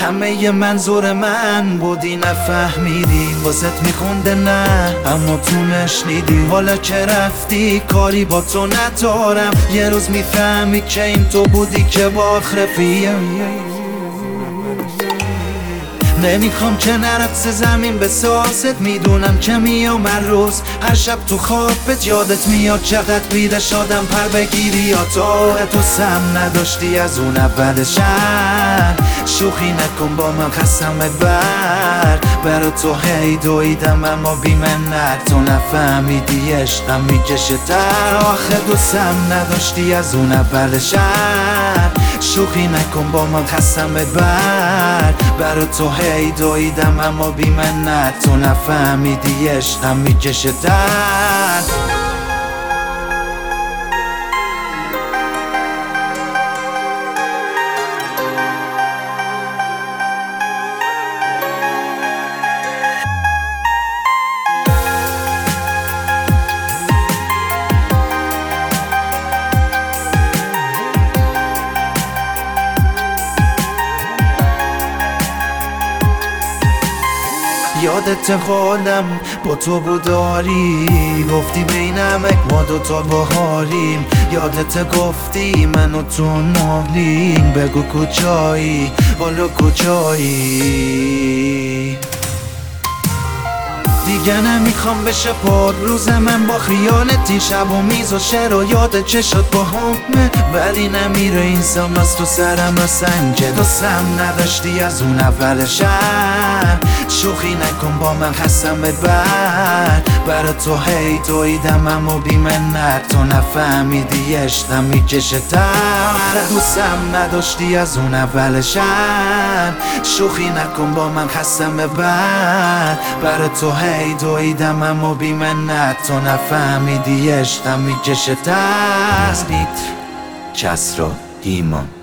همه منظور من بودی نفهمیدی، واسط میخونده نه اما تو نشنیدی. حالا که رفتی کاری با تو ندارم، یه روز میفهمی که این تو بودی که با رفیقم. نمیخوام که نرقص زمین به ساست، میدونم که میام روز هر شب تو خوابت یادت میاد چقدر بیده شدم پر بگیری یا تو سم نداشتی از اون اول شهر. شوخی نکن با من خستمت برا تو هی دویدم اما بی منت، تو نفهمیدی عشقم میکشه تر. آخه دوستم نداشتی از اون اول شهر. شوخی نکن با من خستمت برا تو هی دویدم اما بی منت، تو نفهمیدی عشقم میکشه تر. یادت حالم با تو بوداری، گفتی بینمک ما دوتا بهاریم. یادت گفتی من و تو نالیم، بگو کجایی حالا کجایی. دیگه نمیخوام بشه پر روز من با خیالتی، شب و میز و شعر و یاد چشات با همه، ولی نمیره این سام از تو سرم و سنجه. دوستم نداشتی از اون اول شب. شوخی نکن با من خستمت برا تو هی دویدم اما بی منت، تو نفهمیدی عشقم میکشه تر. دوستم نداشتی از اون اول شب. شوخی نکن با من خستمت برا تو هی دویدم اما بی منت، تو نفهمیدی عشقم میکشه تر. کسرا ایمان